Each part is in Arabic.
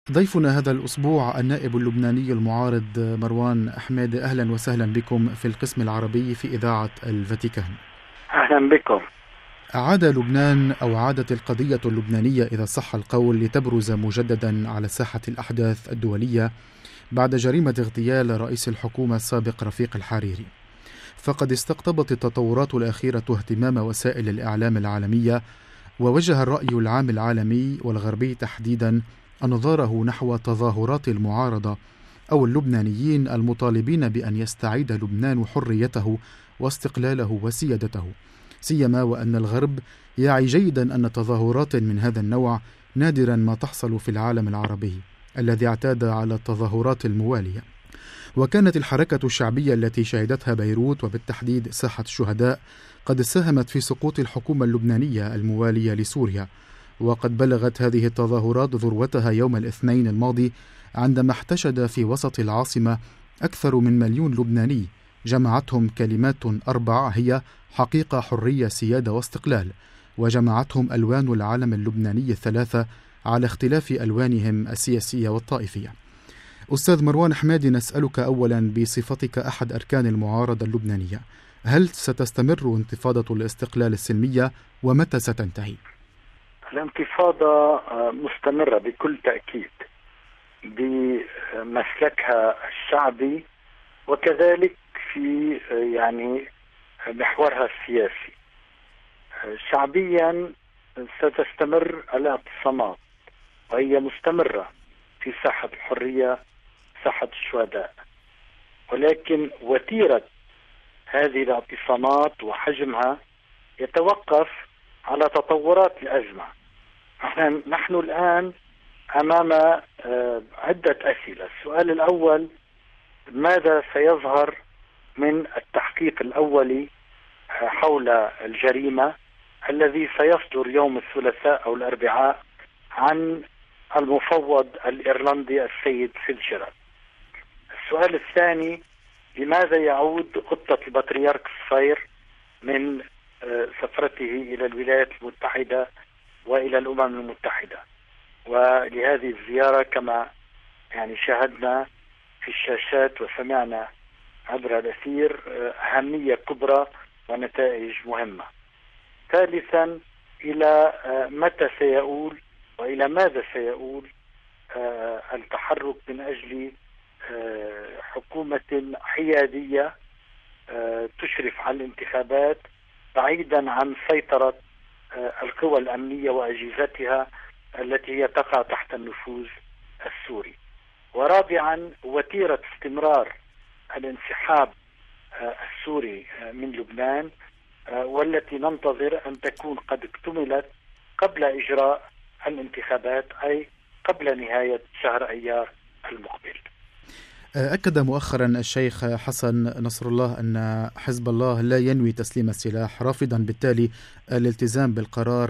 ضيفنا هذا الأسبوع النائب اللبناني المعارض مروان حمادة. أهلا وسهلا بكم في القسم العربي في إذاعة الفاتيكان. أهلا بكم. عاد لبنان أو عادت القضية اللبنانية إذا صح القول لتبرز مجددا على ساحة الأحداث الدولية بعد جريمة اغتيال رئيس الحكومة السابق رفيق الحريري. فقد استقطبت التطورات الأخيرة اهتمام وسائل الإعلام العالمية، ووجه الرأي العام العالمي والغربي تحديدا أنظاره نحو تظاهرات المعارضة أو اللبنانيين المطالبين بأن يستعيد لبنان حريته واستقلاله وسيادته، سيما وأن الغرب يعي جيدا أن تظاهرات من هذا النوع نادرا ما تحصل في العالم العربي الذي اعتاد على التظاهرات الموالية. وكانت الحركة الشعبية التي شهدتها بيروت وبالتحديد ساحة الشهداء قد ساهمت في سقوط الحكومة اللبنانية الموالية لسوريا. وقد بلغت هذه التظاهرات ذروتها يوم الاثنين الماضي عندما احتشد في وسط العاصمة أكثر من 1,000,000 لبناني، جمعتهم كلمات 4 هي حقيقة، حرية، سيادة واستقلال، وجمعتهم ألوان العلم اللبناني 3 على اختلاف ألوانهم السياسية والطائفية. أستاذ مروان حمادي، نسألك أولا بصفتك أحد أركان المعارضة اللبنانية، هل ستستمر انتفاضة الاستقلال السلمية ومتى ستنتهي؟ الانتفاضة مستمرة بكل تأكيد بمسلكها الشعبي، وكذلك في محورها السياسي. شعبيا ستستمر الاعتصامات، وهي مستمرة في ساحة الحرية، ساحة الشهداء، ولكن وتيرة هذه الاعتصامات وحجمها يتوقف على تطورات الأزمة. نحن الآن أمام عدة أسئلة. السؤال الأول: ماذا سيظهر من التحقيق الأولي حول الجريمة الذي سيصدر يوم الثلاثاء أو الأربعاء عن المفوض الإيرلندي السيد فيتزجرالد؟ السؤال الثاني: لماذا يعود قطة البطريرك الصغير من سفرته إلى الولايات المتحدة وإلى الأمم المتحدة؟ ولهذه الزيارة كما شاهدنا في الشاشات وسمعنا عبر الأثير أهمية كبرى ونتائج مهمة. ثالثا: إلى متى سيؤول وإلى ماذا سيؤول التحرك من أجل حكومة حيادية تشرف على الانتخابات بعيدا عن سيطرة القوى الأمنية وأجهزتها التي هي تقع تحت النفوذ السوري؟ ورابعا: وتيرة استمرار الانسحاب السوري من لبنان، والتي ننتظر أن تكون قد اكتملت قبل إجراء الانتخابات، أي قبل نهاية شهر أيار المقبل. أكد مؤخرا الشيخ حسن نصر الله أن حزب الله لا ينوي تسليم السلاح، رافضا بالتالي الالتزام بالقرار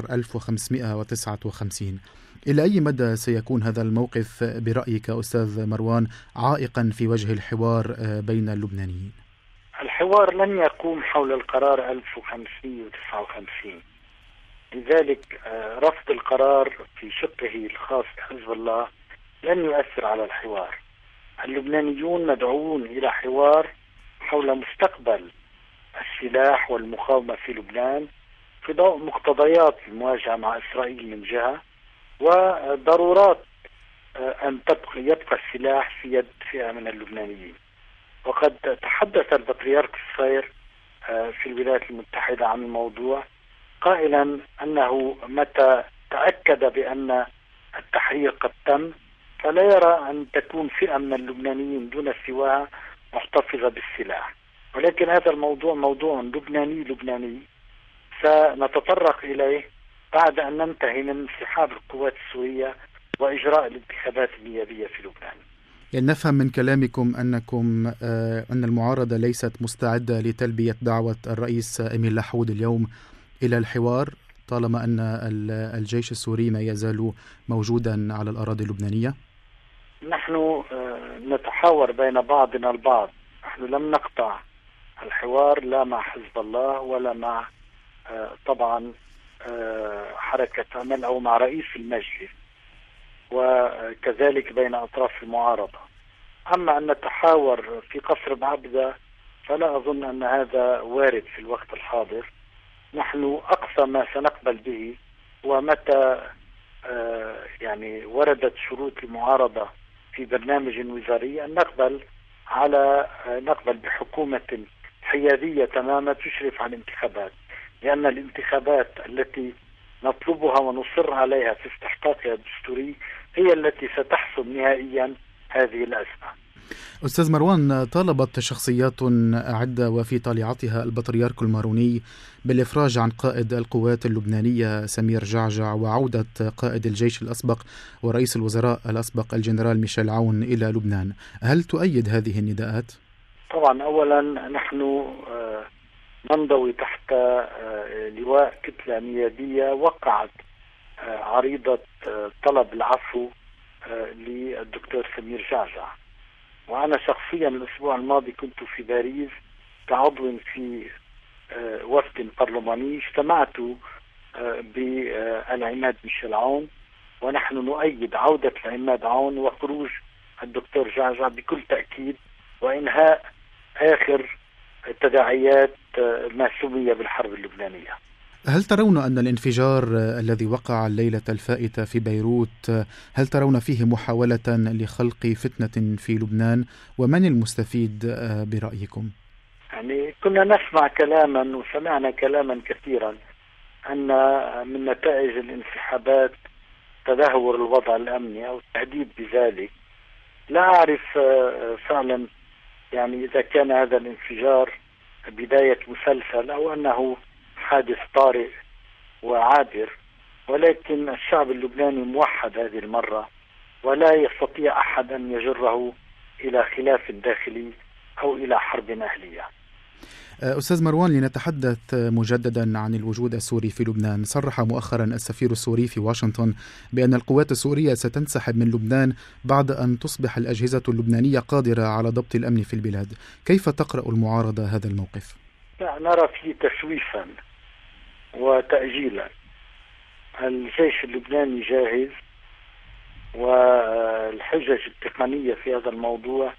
1559. إلى أي مدى سيكون هذا الموقف برأيك أستاذ مروان عائقا في وجه الحوار بين اللبنانيين؟ الحوار لن يقوم حول القرار 1559، لذلك رفض القرار في شقه الخاص بحزب الله لن يؤثر على الحوار. اللبنانيون مدعوون إلى حوار حول مستقبل السلاح والمقاومة في لبنان في ضوء مقتضيات المواجهة مع إسرائيل من جهة، وضرورات أن يبقى السلاح في يد فئة من اللبنانيين. وقد تحدث البطريرك الصغير في الولايات المتحدة عن الموضوع، قائلا أنه متى تأكد بأن التحرير قد تم فلا يرى أن تكون فئة من اللبنانيين دون سواها محتفظة بالسلاح. ولكن هذا الموضوع موضوع لبناني سنتطرق إليه بعد أن ننتهي من انسحاب القوات السورية وإجراء الانتخابات النيابية في لبنان. يعني نفهم من كلامكم أن المعارضة ليست مستعدة لتلبية دعوة الرئيس إميل لحود اليوم إلى الحوار طالما أن الجيش السوري ما يزال موجودا على الأراضي اللبنانية؟ نحن نتحاور بين بعضنا البعض. نحن لم نقطع الحوار لا مع حزب الله ولا مع طبعا حركة أمل أو مع رئيس المجلس. وكذلك بين أطراف المعارضة. أما أن نتحاور في قصر بعبدة فلا أظن أن هذا وارد في الوقت الحاضر. نحن أقصى ما سنقبل به ومتى يعني وردت شروط المعارضة في برنامج وزاري أن نقبل بحكومة حيادية تماما تشرف على الانتخابات، لأن الانتخابات التي نطلبها ونصر عليها في استحقاقها الدستوري هي التي ستحسم نهائيا هذه الأزمة. أستاذ مروان، طالبت شخصيات عدة وفي طليعتها البطريرك الماروني بالإفراج عن قائد القوات اللبنانية سمير جعجع وعودة قائد الجيش الأسبق ورئيس الوزراء الأسبق الجنرال ميشيل عون إلى لبنان. هل تؤيد هذه النداءات؟ طبعا أولا نحن ننضوي تحت لواء كتلة نيابية وقعت عريضة طلب العفو للدكتور سمير جعجع، وأنا شخصيا الأسبوع الماضي كنت في باريس كعضو في وفد برلماني، اجتمعت بالعماد ميشيل عون، ونحن نؤيد عودة العماد عون وخروج الدكتور جعجع بكل تأكيد وإنهاء آخر تداعيات ما سمي بالحرب اللبنانية. هل ترون أن الانفجار الذي وقع الليلة الفائتة في بيروت هل ترون فيه محاولة لخلق فتنة في لبنان؟ ومن المستفيد برأيكم؟ يعني كنا نسمع كلاما وسمعنا كلاما كثيرا أن من نتائج الانسحابات تدهور الوضع الأمني أو التهديد بذلك. لا أعرف فعلا يعني إذا كان هذا الانفجار بداية مسلسل أو أنه حادث طارئ وعابر، ولكن الشعب اللبناني موحد هذه المرة ولا يستطيع أحد أن يجره إلى خلاف داخلي أو إلى حرب أهلية. أستاذ مروان، لنتحدث مجددا عن الوجود السوري في لبنان. صرح مؤخرا السفير السوري في واشنطن بأن القوات السورية ستنسحب من لبنان بعد أن تصبح الأجهزة اللبنانية قادرة على ضبط الأمن في البلاد. كيف تقرأ المعارضة هذا الموقف؟ نرى فيه تسويفا وتأجيلا. الجيش اللبناني جاهز، والحجج التقنية في هذا الموضوع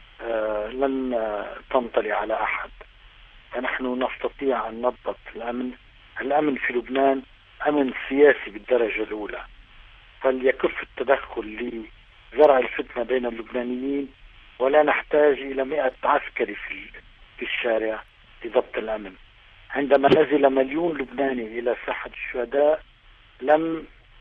لن تنطلي على أحد، فنحن نستطيع أن نضبط الأمن في لبنان أمن سياسي بالدرجة الأولى، فليكف التدخل لزرع الفتنة بين اللبنانيين، ولا نحتاج إلى 100 عسكري في الشارع لضبط الأمن. عندما نزل مليون لبناني إلى ساحة الشهداء لم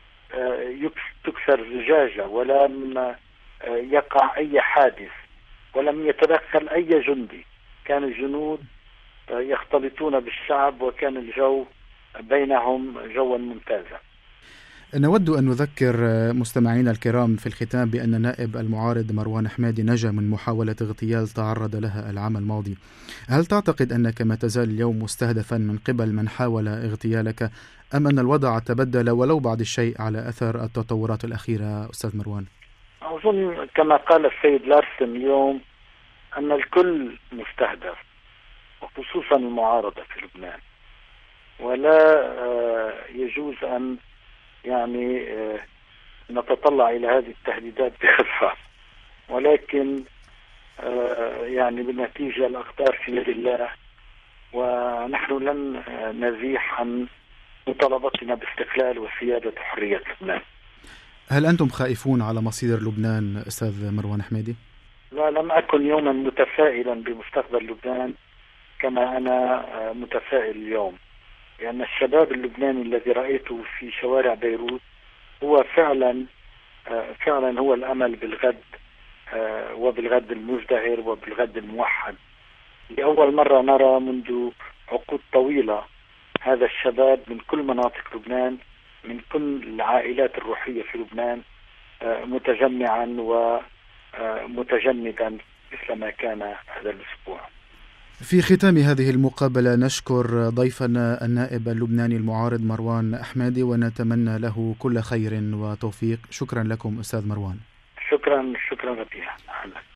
تكسر زجاجة ولم يقع أي حادث ولم يتدخل أي جندي. كان الجنود يختلطون بالشعب وكان الجو بينهم جوا ممتازا. نود أن نذكر مستمعينا الكرام في الختام بأن نائب المعارض مروان حمادي نجا من محاولة اغتيال تعرض لها العام الماضي. هل تعتقد أنك ما تزال اليوم مستهدفا من قبل من حاول اغتيالك، أم أن الوضع تبدل ولو بعض الشيء على أثر التطورات الأخيرة أستاذ مروان؟ أظن كما قال السيد لارسن اليوم أن الكل مستهدف، وخصوصا المعارضة في لبنان، ولا يجوز أن يعني نتطلع إلى هذه التهديدات بخفة، ولكن يعني بالنتيجة الأقدار في يد الله، ونحن لن نزيح عن مطالبتنا باستقلال وسيادة وحرية لبنان. هل أنتم خائفون على مصير لبنان أستاذ مروان حمادي؟ لا، لم أكن يوما متفائلا بمستقبل لبنان كما أنا متفائل اليوم، لأن الشباب اللبناني الذي رأيته في شوارع بيروت هو فعلا هو الأمل بالغد، وبالغد المزدهر وبالغد الموحد. لأول مرة نرى منذ عقود طويلة هذا الشباب من كل مناطق لبنان، من كل العائلات الروحية في لبنان، متجمعا ومتجمدا مثل ما كان هذا الأسبوع. في ختام هذه المقابلة نشكر ضيفنا النائب اللبناني المعارض مروان حمادي ونتمنى له كل خير وتوفيق. شكرا لكم أستاذ مروان. شكرا ربيع.